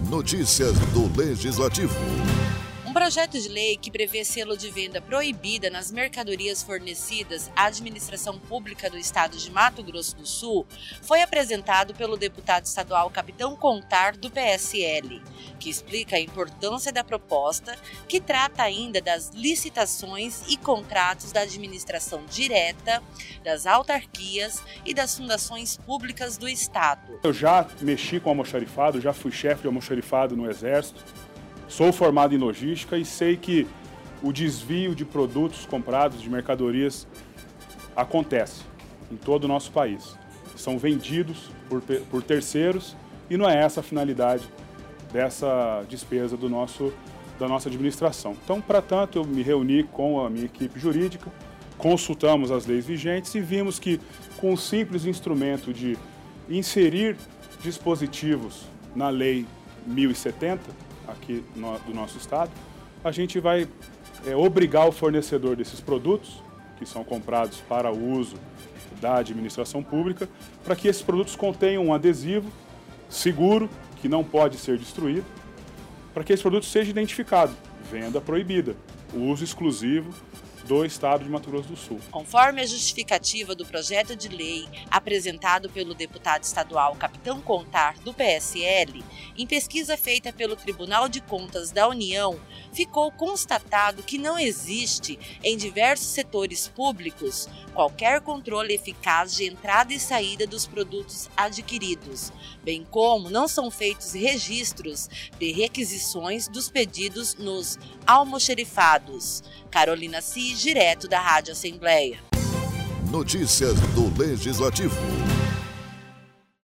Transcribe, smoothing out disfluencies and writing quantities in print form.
Notícias do Legislativo. Um projeto de lei que prevê selo de venda proibida nas mercadorias fornecidas à administração pública do estado de Mato Grosso do Sul foi apresentado pelo deputado estadual Capitão Contar, do PSL, que explica a importância da proposta, que trata ainda das licitações e contratos da administração direta, das autarquias e das fundações públicas do estado. Eu já mexi com almoxarifado, já fui chefe de almoxarifado no Exército. Sou formado em logística e sei que o desvio de produtos comprados, de mercadorias, acontece em todo o nosso país. São vendidos por terceiros e não é essa a finalidade dessa despesa da nossa administração. Então, para tanto, eu me reuni com a minha equipe jurídica, consultamos as leis vigentes e vimos que, com o simples instrumento de inserir dispositivos na Lei 1070, aqui do nosso estado, a gente vai obrigar o fornecedor desses produtos, que são comprados para o uso da administração pública, para que esses produtos contenham um adesivo seguro, que não pode ser destruído, para que esse produto seja identificado, venda proibida, o uso exclusivo do estado de Mato Grosso do Sul. Conforme a justificativa do projeto de lei apresentado pelo deputado estadual Capitão Contar, do PSL, em pesquisa feita pelo Tribunal de Contas da União, ficou constatado que não existe, em diversos setores públicos, qualquer controle eficaz de entrada e saída dos produtos adquiridos, bem como não são feitos registros de requisições dos pedidos nos almoxarifados. Carolina Cis, direto da Rádio Assembleia. Notícias do Legislativo.